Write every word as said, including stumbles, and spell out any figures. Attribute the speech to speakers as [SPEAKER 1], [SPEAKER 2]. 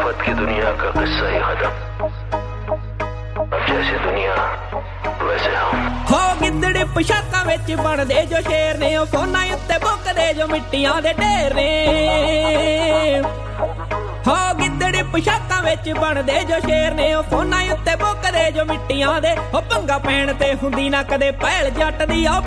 [SPEAKER 1] मोहब्बत की दुनिया का किस्सा ही खत्म, अब जैसे दुनिया वैसे हम।
[SPEAKER 2] हो गिद्दड़ पोशाकां विच बनदे जो शेर ने, ओ फोनां उत्ते बुकदे जो मिट्टियां दे ढेर ने। हो गिद्दड़ पोशाकां विच बनदे जो शेर ने, ओ फोनां उत्ते बुकदे जो मिट्टियां दे। ओ पंगा पैण ते हुंदी ना कदे पहल जट दी, ओ